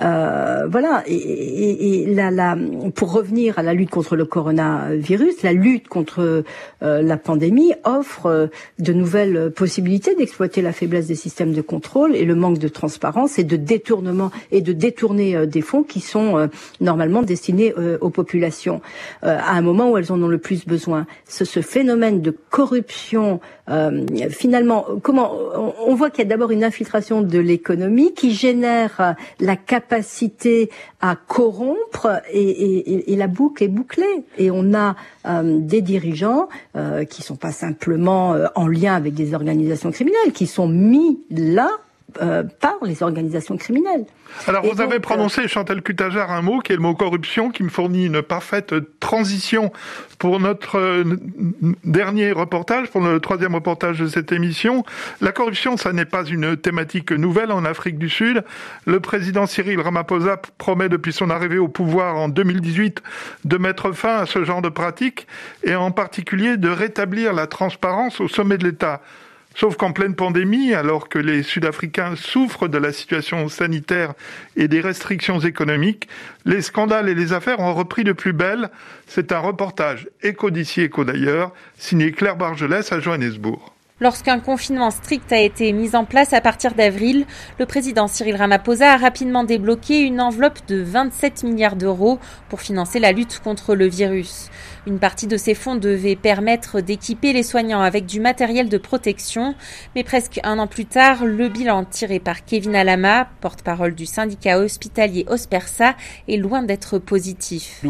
Voilà. Et pour revenir à la lutte contre le coronavirus, la lutte contre la pandémie offre de nouvelles possibilités d'exploiter la faiblesse des systèmes de contrôle et le manque de transparence et de détournement et de détourner des fonds qui sont normalement destinés aux populations à un moment où elles en ont le plus besoin. Ce phénomène de corruption, finalement, on voit qu'il y a d'abord une infiltration de l'économie qui génère la capacité à corrompre et la boucle est bouclée. Et on a des dirigeants qui sont pas simplement en lien avec des organisations criminelles, qui sont mis là par les organisations criminelles. Alors vous avez prononcé, Chantal Cutajar, un mot qui est le mot corruption, qui me fournit une parfaite transition pour notre dernier reportage, pour le troisième reportage de cette émission. La corruption, ça n'est pas une thématique nouvelle en Afrique du Sud. Le président Cyril Ramaphosa promet depuis son arrivée au pouvoir en 2018 de mettre fin à ce genre de pratiques et en particulier de rétablir la transparence au sommet de l'État. Sauf qu'en pleine pandémie, alors que les Sud-Africains souffrent de la situation sanitaire et des restrictions économiques, les scandales et les affaires ont repris de plus belle. C'est un reportage Écho d'ici, Écho d'ailleurs, signé Claire Bargelès à Johannesburg. Lorsqu'un confinement strict a été mis en place à partir d'avril, le président Cyril Ramaphosa a rapidement débloqué une enveloppe de 27 milliards d'euros pour financer la lutte contre le virus. Une partie de ces fonds devait permettre d'équiper les soignants avec du matériel de protection. Mais presque un an plus tard, le bilan tiré par Kevin Alama, porte-parole du syndicat hospitalier Ospersa, est loin d'être positif.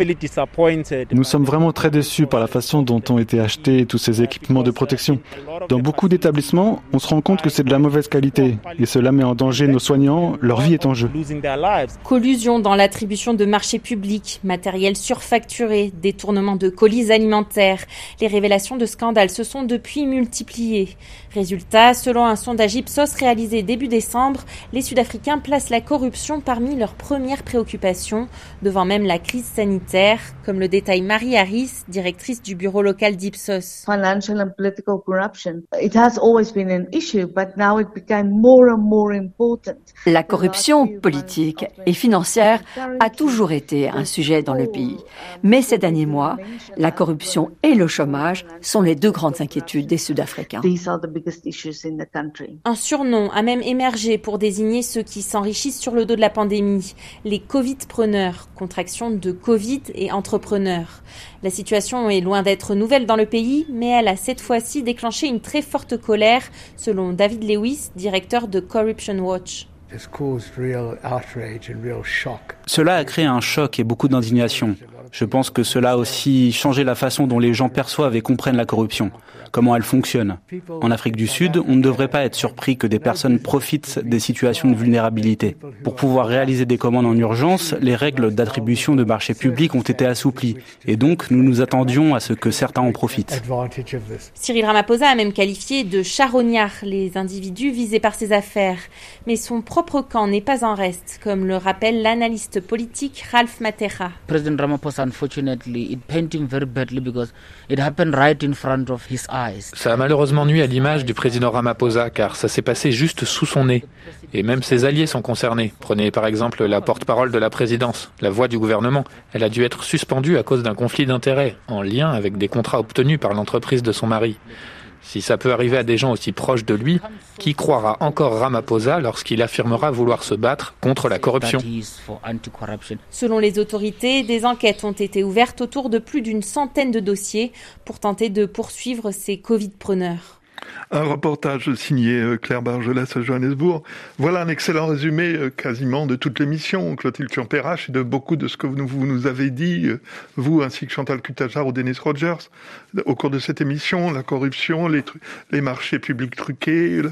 Nous sommes vraiment très déçus par la façon dont ont été achetés tous ces équipements de protection. Dans beaucoup d'établissements, on se rend compte que c'est de la mauvaise qualité et cela met en danger nos soignants, leur vie est en jeu. Collusion dans l'attribution de marchés publics, matériel surfacturé, détournement de colis alimentaires. Les révélations de scandales se sont depuis multipliées. Résultat, selon un sondage Ipsos réalisé début décembre, les Sud-Africains placent la corruption parmi leurs premières préoccupations, devant même la crise sanitaire, comme le détaille Marie Harris, directrice du bureau local d'Ipsos. La corruption politique et financière a toujours été un sujet dans le pays. Mais ces derniers mois, la corruption et le chômage sont les deux grandes inquiétudes des Sud-Africains. Un surnom a même émergé pour désigner ceux qui s'enrichissent sur le dos de la pandémie, les Covid-preneurs, contraction de Covid et entrepreneurs. La situation est loin d'être nouvelle dans le pays, mais elle a cette fois-ci déclenché une très forte colère, selon David Lewis, directeur de Corruption Watch. Cela a créé un choc et beaucoup d'indignation. Je pense que cela a aussi changé la façon dont les gens perçoivent et comprennent la corruption, comment elle fonctionne. En Afrique du Sud, on ne devrait pas être surpris que des personnes profitent des situations de vulnérabilité. Pour pouvoir réaliser des commandes en urgence, les règles d'attribution de marchés publics ont été assouplies. Et donc, nous nous attendions à ce que certains en profitent. Cyril Ramaphosa a même qualifié de charognards les individus visés par ces affaires. Mais son propre camp n'est pas en reste, comme le rappelle l'analyste politique Ralph Matera. President Ramaphosa, unfortunately, it painted him very badly because it happened right in front of his eyes. Ça a malheureusement nui à l'image du président Ramaphosa, car ça s'est passé juste sous son nez. Et même ses alliés sont concernés. Prenez par exemple la porte-parole de la présidence, la voix du gouvernement. Elle a dû être suspendue à cause d'un conflit d'intérêts, en lien avec des contrats obtenus par l'entreprise de son mari. Si ça peut arriver à des gens aussi proches de lui, qui croira encore Ramaphosa lorsqu'il affirmera vouloir se battre contre la corruption ? Selon les autorités, des enquêtes ont été ouvertes autour de plus d'une centaine de dossiers pour tenter de poursuivre ces Covid-preneurs. Un reportage signé Claire Bargelès à Johannesburg. Voilà un excellent résumé quasiment de toute l'émission, Clotilde Turperache, et de beaucoup de ce que vous nous avez dit, vous ainsi que Chantal Cutajar ou Dennis Rogers, au cours de cette émission, la corruption, les marchés publics truqués,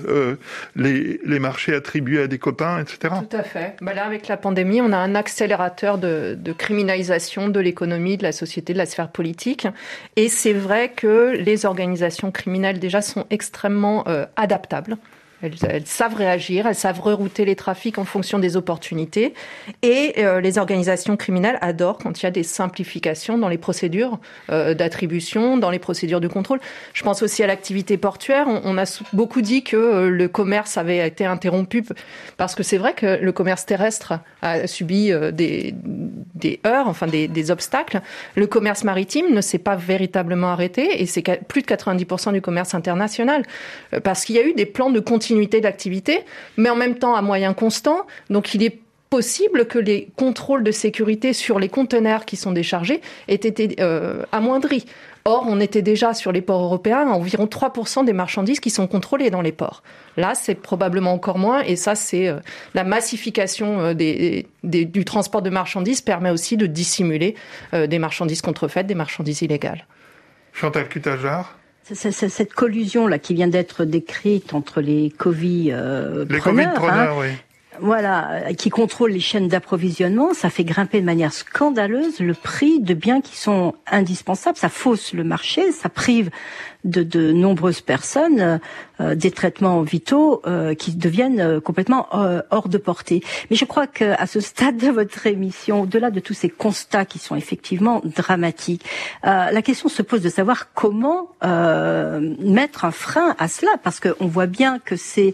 les marchés attribués à des copains, etc. Tout à fait. Là, avec la pandémie, on a un accélérateur de criminalisation de l'économie, de la société, de la sphère politique. Et c'est vrai que les organisations criminelles déjà sont extrêmement adaptables. Elles savent réagir, elles savent rerouter les trafics en fonction des opportunités. Et les organisations criminelles adorent quand il y a des simplifications dans les procédures d'attribution, dans les procédures de contrôle. Je pense aussi à l'activité portuaire. On a beaucoup dit que le commerce avait été interrompu parce que c'est vrai que le commerce terrestre a subi des heurts, enfin des obstacles. Le commerce maritime ne s'est pas véritablement arrêté et c'est plus de 90% du commerce international parce qu'il y a eu des plans de continuité d'activité, mais en même temps à moyen constant. Donc il est possible que les contrôles de sécurité sur les conteneurs qui sont déchargés aient été amoindris. Or, on était déjà sur les ports européens à environ 3% des marchandises qui sont contrôlées dans les ports. Là, c'est probablement encore moins, et ça, c'est la massification du transport de marchandises permet aussi de dissimuler des marchandises contrefaites, des marchandises illégales. Chantal Cutajar. Cette collusion là qui vient d'être décrite entre les Covid-preneurs, oui. Voilà, qui contrôlent les chaînes d'approvisionnement, ça fait grimper de manière scandaleuse le prix de biens qui sont indispensables, ça fausse le marché, ça prive de nombreuses personnes des traitements vitaux qui deviennent complètement hors de portée. Mais je crois qu'à ce stade de votre émission, au-delà de tous ces constats qui sont effectivement dramatiques, la question se pose de savoir comment mettre un frein à cela, parce qu'on voit bien que c'est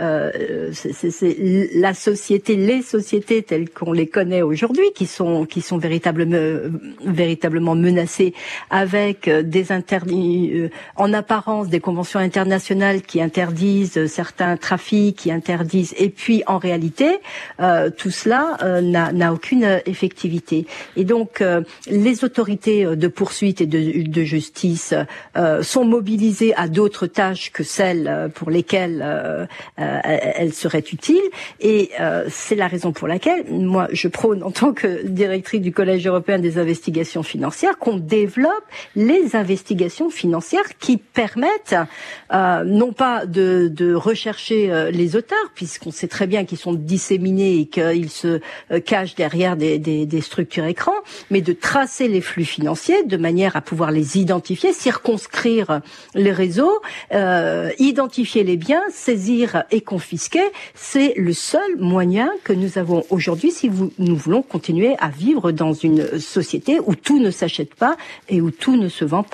la société, les sociétés telles qu'on les connaît aujourd'hui, qui sont véritablement menacées, avec des interdits en apparence des conventions internationales qui interdisent certains trafics, qui interdisent, et puis en réalité tout cela n'a aucune effectivité. Et donc les autorités de poursuite et de justice sont mobilisées à d'autres tâches que celles pour lesquelles elles seraient utiles, et c'est la raison pour laquelle moi je prône en tant que directrice du Collège européen des investigations financières qu'on développe les investigations financières qui permettent non pas de rechercher les auteurs, puisqu'on sait très bien qu'ils sont disséminés et qu'ils se cachent derrière des structures écrans, mais de tracer les flux financiers de manière à pouvoir les identifier, circonscrire les réseaux, identifier les biens, saisir et confisquer. C'est le seul moyen que nous avons aujourd'hui si nous voulons continuer à vivre dans une société où tout ne s'achète pas et où tout ne se vend pas.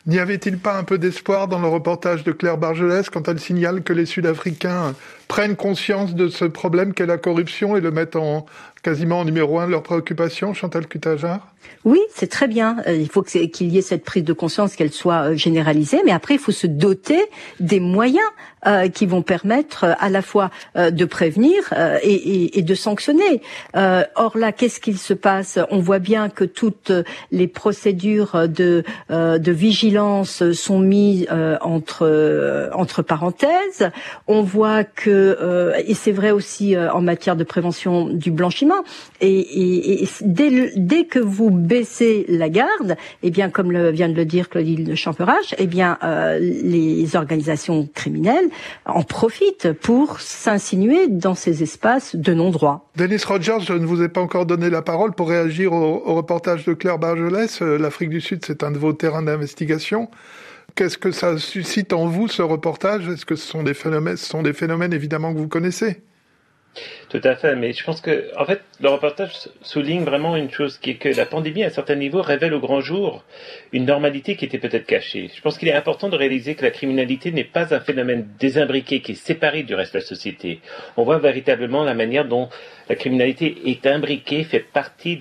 N'y avait-il pas un peu d'espoir dans le reportage de Claire Bargelès quand elle signale que les Sud-Africains prennent conscience de ce problème qu'est la corruption et le mettent quasiment en numéro 1 de leurs préoccupations, Chantal Cutajar? Oui, c'est très bien. Il faut qu'il y ait cette prise de conscience, qu'elle soit généralisée, mais après il faut se doter des moyens qui vont permettre à la fois de prévenir et de sanctionner. Or là, qu'est-ce qu'il se passe? On voit bien que toutes les procédures de vigilance sont mises entre parenthèses. On voit que et c'est vrai aussi en matière de prévention du blanchiment. Et dès que vous baissez la garde, eh bien, comme vient de le dire Clotilde de Champerache, eh bien, les organisations criminelles en profitent pour s'insinuer dans ces espaces de non-droit. Dennis Rogers, je ne vous ai pas encore donné la parole pour réagir au reportage de Claire Bargelès. L'Afrique du Sud, c'est un de vos terrains d'investigation. Qu'est-ce que ça suscite en vous, ce reportage? Est-ce que ce sont des phénomènes évidemment que vous connaissez? Tout à fait, mais je pense que, en fait, le reportage souligne vraiment une chose qui est que la pandémie, à un certain niveau, révèle au grand jour une normalité qui était peut-être cachée. Je pense qu'il est important de réaliser que la criminalité n'est pas un phénomène désimbriqué qui est séparé du reste de la société. On voit véritablement la manière dont la criminalité est imbriquée, fait partie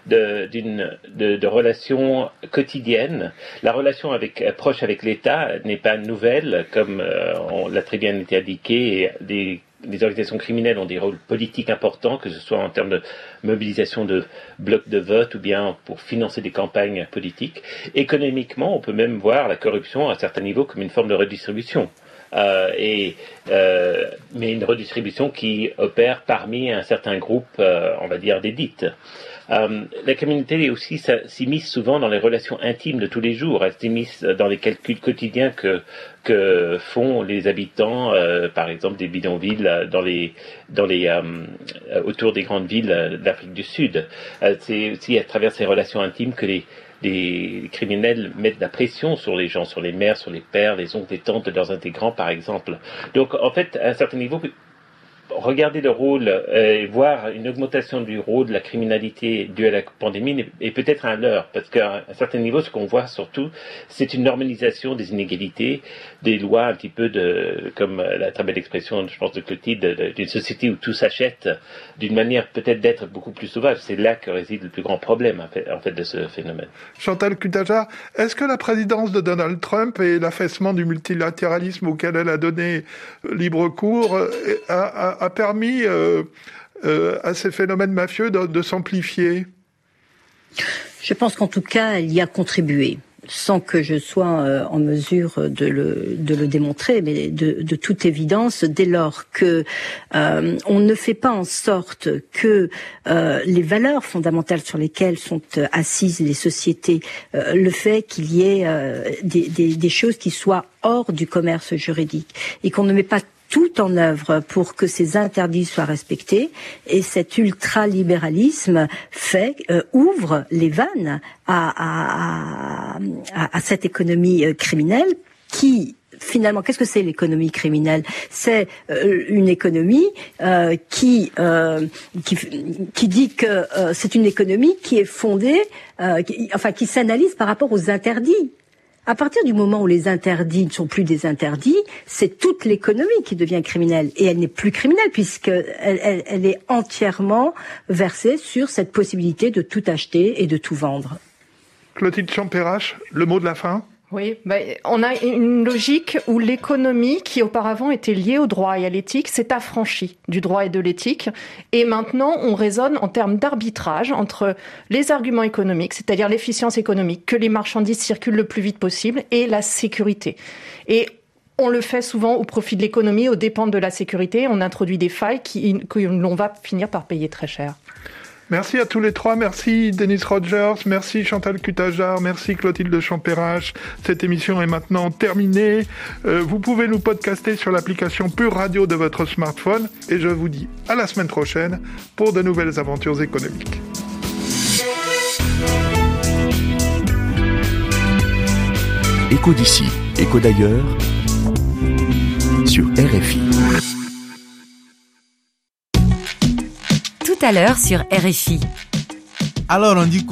de relations quotidiennes. La relation proche avec l'État n'est pas nouvelle, comme on l'a très bien été indiqué, et les organisations criminelles ont des rôles politiques importants, que ce soit en termes de mobilisation de blocs de vote ou bien pour financer des campagnes politiques. Économiquement, on peut même voir la corruption à un certain niveau comme une forme de redistribution. Mais une redistribution qui opère parmi un certain groupe, on va dire, d'élites. La criminalité aussi s'immisce souvent dans les relations intimes de tous les jours. Elle s'immisce dans les calculs quotidiens que font les habitants, par exemple des bidonvilles autour des grandes villes d'Afrique du Sud. C'est aussi à travers ces relations intimes que les criminels mettent de la pression sur les gens, sur les mères, sur les pères, les oncles, les tantes de leurs intégrants, par exemple. Donc, en fait, à un certain niveau, regarder le rôle et voir une augmentation du rôle de la criminalité due à la pandémie est peut-être un leurre, parce qu'à un certain niveau, ce qu'on voit surtout, c'est une normalisation des inégalités, des lois un petit peu comme la très belle expression, je pense, de Clotilde, d'une société où tout s'achète, d'une manière peut-être d'être beaucoup plus sauvage. C'est là que réside le plus grand problème, en fait, de ce phénomène. Chantal Cutajar, est-ce que la présidence de Donald Trump et l'affaissement du multilatéralisme auquel elle a donné libre cours a permis à ces phénomènes mafieux de s'amplifier? Je pense qu'en tout cas, elle y a contribué, sans que je sois en mesure de le démontrer, mais de toute évidence, dès lors que on ne fait pas en sorte que les valeurs fondamentales sur lesquelles sont assises les sociétés, le fait qu'il y ait des choses qui soient hors du commerce juridique, et qu'on ne met pas tout en œuvre pour que ces interdits soient respectés, et cet ultralibéralisme ouvre les vannes à cette économie criminelle qui, finalement, qu'est-ce que c'est l'économie criminelle? C'est une économie qui dit que c'est une économie qui est fondée, qui s'analyse par rapport aux interdits. À partir du moment où les interdits ne sont plus des interdits, c'est toute l'économie qui devient criminelle. Et elle n'est plus criminelle puisqu'elle est entièrement versée sur cette possibilité de tout acheter et de tout vendre. Clotilde Champerache, le mot de la fin? Oui, on a une logique où l'économie, qui auparavant était liée au droit et à l'éthique, s'est affranchie du droit et de l'éthique. Et maintenant, on raisonne en termes d'arbitrage entre les arguments économiques, c'est-à-dire l'efficience économique, que les marchandises circulent le plus vite possible, et la sécurité. Et on le fait souvent au profit de l'économie, aux dépens de la sécurité. On introduit des failles que l'on va finir par payer très cher. Merci à tous les trois. Merci Dennis Rogers, merci Chantal Cutajar, merci Clotilde Champerache. Cette émission est maintenant terminée. Vous pouvez nous podcaster sur l'application Pure Radio de votre smartphone. Et je vous dis à la semaine prochaine pour de nouvelles aventures économiques. Écho d'ici, écho d'ailleurs, sur RFI. Tout à l'heure sur RFI. Alors on dit